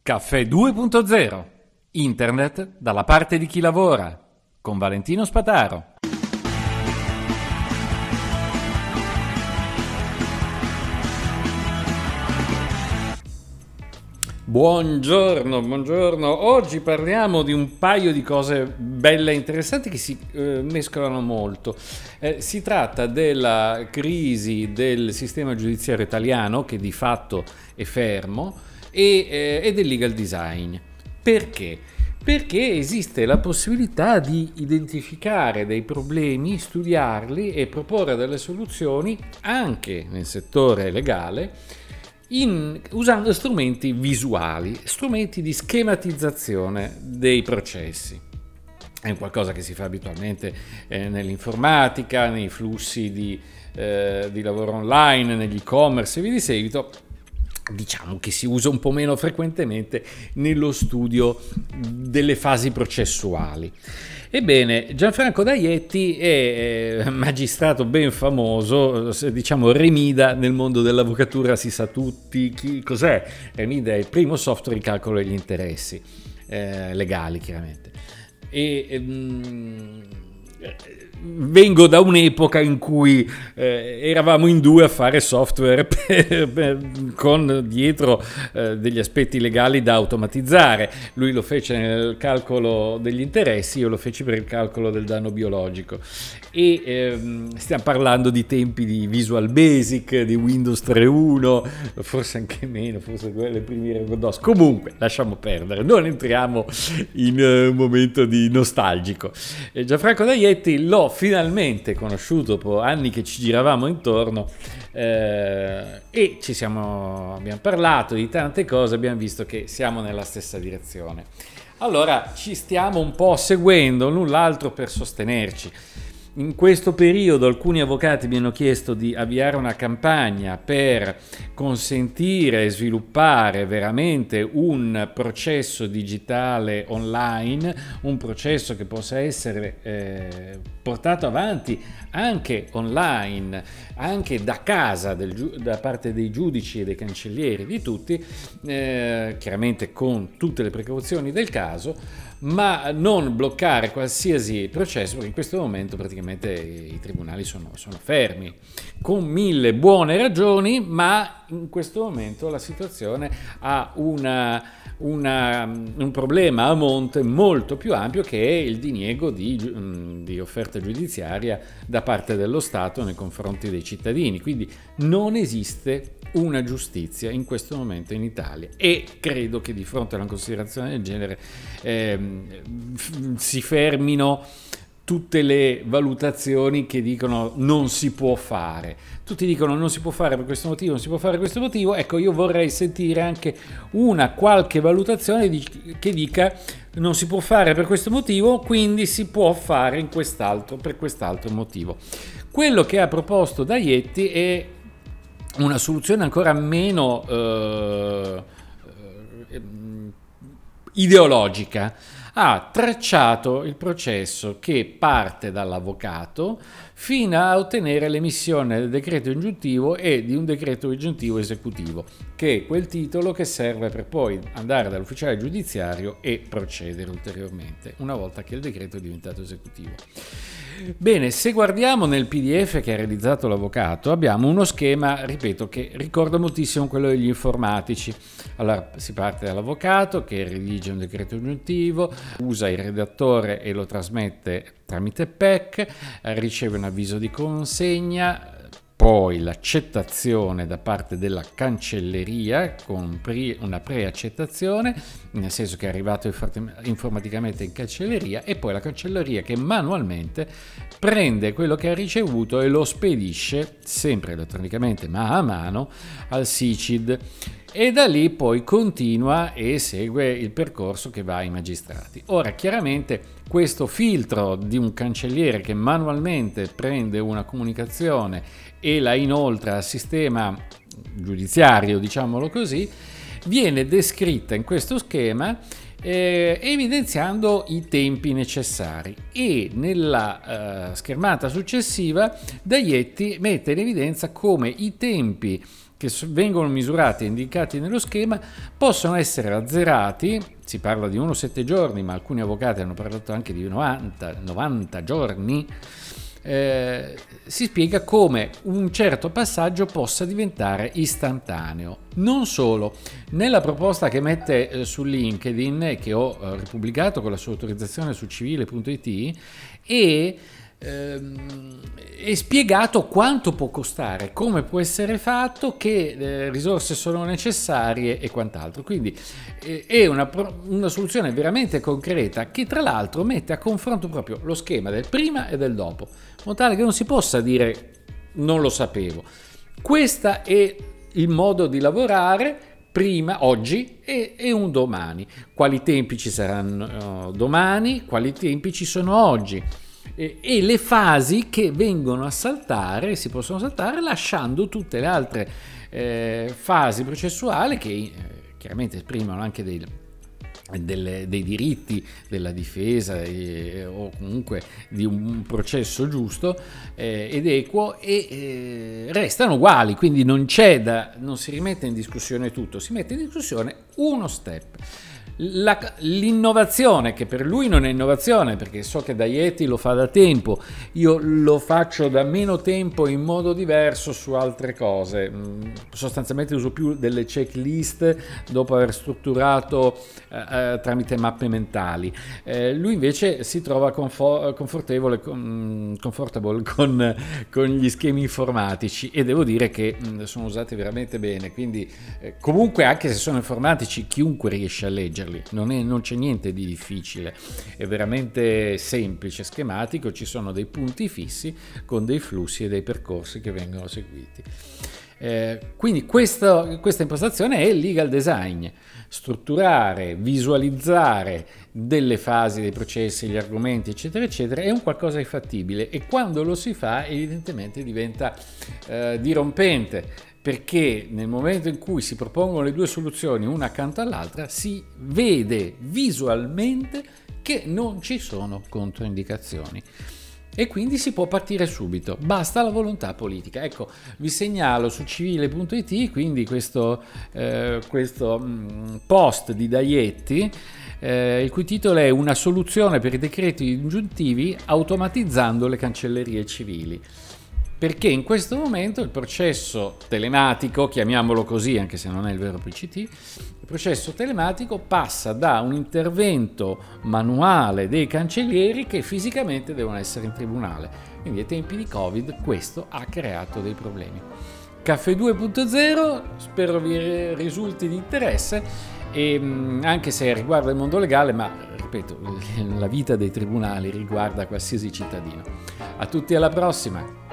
Caffè 2.0. Internet dalla parte di chi lavora. Con Valentino Spataro. Buongiorno. Oggi parliamo di un paio di cose belle e interessanti che si mescolano molto. Si tratta della crisi del sistema giudiziario italiano, che di fatto è fermo, e del legal design. Perché? Perché esiste la possibilità di identificare dei problemi, studiarli e proporre delle soluzioni anche nel settore legale usando strumenti visuali, strumenti di schematizzazione dei processi. È qualcosa che si fa abitualmente nell'informatica, nei flussi di lavoro online, negli e-commerce e via di seguito. Diciamo che si usa un po' meno frequentemente nello studio delle fasi processuali. Ebbene, Gianfranco D'Aietti è magistrato ben famoso, diciamo Remida nel mondo dell'avvocatura si sa tutti cos'è. Remida è il primo software di calcolo degli interessi legali, chiaramente. Vengo da un'epoca in cui eravamo in due a fare software con dietro degli aspetti legali da automatizzare. Lui lo fece nel calcolo degli interessi, io lo feci per il calcolo del danno biologico. E stiamo parlando di tempi di Visual Basic, di Windows 3.1, forse anche meno, forse le prime DOS. Comunque, lasciamo perdere, non entriamo in un momento di nostalgico. Gianfranco D'Aietti l'ho finalmente conosciuto dopo anni che ci giravamo intorno e abbiamo parlato di tante cose, abbiamo visto che siamo nella stessa direzione. Allora ci stiamo un po' seguendo l'un l'altro per sostenerci. In questo periodo alcuni avvocati mi hanno chiesto di avviare una campagna per consentire e sviluppare veramente un processo digitale online, un processo che possa essere portato avanti anche online, anche da casa da parte dei giudici e dei cancellieri di tutti, chiaramente con tutte le precauzioni del caso, ma non bloccare qualsiasi processo, perché in questo momento praticamente i tribunali sono fermi, con mille buone ragioni, ma in questo momento la situazione ha un problema a monte molto più ampio, che è il diniego di offerta giudiziaria da parte dello Stato nei confronti dei cittadini. Quindi non esiste una giustizia in questo momento in Italia, e credo che di fronte a una considerazione del genere si fermino tutte le valutazioni che dicono non si può fare. Tutti dicono non si può fare per questo motivo, non si può fare per questo motivo. Ecco, io vorrei sentire anche una qualche valutazione che dica non si può fare per questo motivo, quindi si può fare per quest'altro motivo. Quello che ha proposto D'Aietti è una soluzione ancora meno ideologica. Ha tracciato il processo che parte dall'avvocato fino a ottenere l'emissione del decreto ingiuntivo e di un decreto ingiuntivo esecutivo, che è quel titolo che serve per poi andare dall'ufficiale giudiziario e procedere ulteriormente una volta che il decreto è diventato esecutivo. Bene, se guardiamo nel PDF che ha realizzato l'avvocato, abbiamo uno schema, ripeto, che ricorda moltissimo quello degli informatici. Allora, si parte dall'avvocato che redige un decreto ingiuntivo, usa il redattore e lo trasmette tramite PEC, riceve un avviso di consegna, poi l'accettazione da parte della cancelleria con una preaccettazione, nel senso che è arrivato informaticamente in cancelleria, e poi la cancelleria che manualmente prende quello che ha ricevuto e lo spedisce, sempre elettronicamente ma a mano, al SICID, e da lì poi continua e segue il percorso che va ai magistrati. Ora, chiaramente questo filtro di un cancelliere che manualmente prende una comunicazione e la inoltra al sistema giudiziario, diciamolo così, viene descritta in questo schema evidenziando i tempi necessari, e nella schermata successiva D'Aietti mette in evidenza come i tempi che vengono misurati e indicati nello schema possono essere azzerati. Si parla di 1-7 giorni, ma alcuni avvocati hanno parlato anche di 90 giorni. Si spiega come un certo passaggio possa diventare istantaneo. Non solo, nella proposta che mette su LinkedIn, che ho ripubblicato con la sua autorizzazione su civile.it, è spiegato quanto può costare, come può essere fatto, che risorse sono necessarie e quant'altro. Quindi è una soluzione veramente concreta, che tra l'altro mette a confronto proprio lo schema del prima e del dopo, in modo tale che non si possa dire non lo sapevo. Questo è il modo di lavorare prima, oggi e un domani. Quali tempi ci saranno domani, quali tempi ci sono oggi. E le fasi che vengono a saltare, si possono saltare lasciando tutte le altre fasi processuali che chiaramente esprimono anche dei diritti della difesa o comunque di un processo giusto ed equo, e restano uguali. Quindi non si rimette in discussione tutto, si mette in discussione uno step. L'innovazione, che per lui non è innovazione, perché so che Dajeti lo fa da tempo, io lo faccio da meno tempo in modo diverso su altre cose. Sostanzialmente uso più delle checklist dopo aver strutturato tramite mappe mentali. Lui invece si trova comfortable con gli schemi informatici, e devo dire che sono usati veramente bene. Quindi comunque, anche se sono informatici, chiunque riesce a leggerli. Non c'è niente di difficile, è veramente semplice, schematico, ci sono dei punti fissi con dei flussi e dei percorsi che vengono seguiti. Quindi questa impostazione è legal design: strutturare, visualizzare delle fasi dei processi, gli argomenti, eccetera eccetera, è un qualcosa di fattibile, e quando lo si fa evidentemente diventa dirompente, perché nel momento in cui si propongono le due soluzioni una accanto all'altra si vede visualmente che non ci sono controindicazioni, e quindi si può partire subito, basta la volontà politica. Ecco, vi segnalo su civile.it quindi questo post di Dajeti, il cui titolo è "Una soluzione per i decreti ingiuntivi automatizzando le cancellerie civili". Perché in questo momento il processo telematico, chiamiamolo così anche se non è il vero PCT, il processo telematico passa da un intervento manuale dei cancellieri che fisicamente devono essere in tribunale. Quindi ai tempi di Covid questo ha creato dei problemi. Caffè 2.0, spero vi risulti di interesse, e anche se riguarda il mondo legale, ma ripeto, la vita dei tribunali riguarda qualsiasi cittadino. A tutti, alla prossima!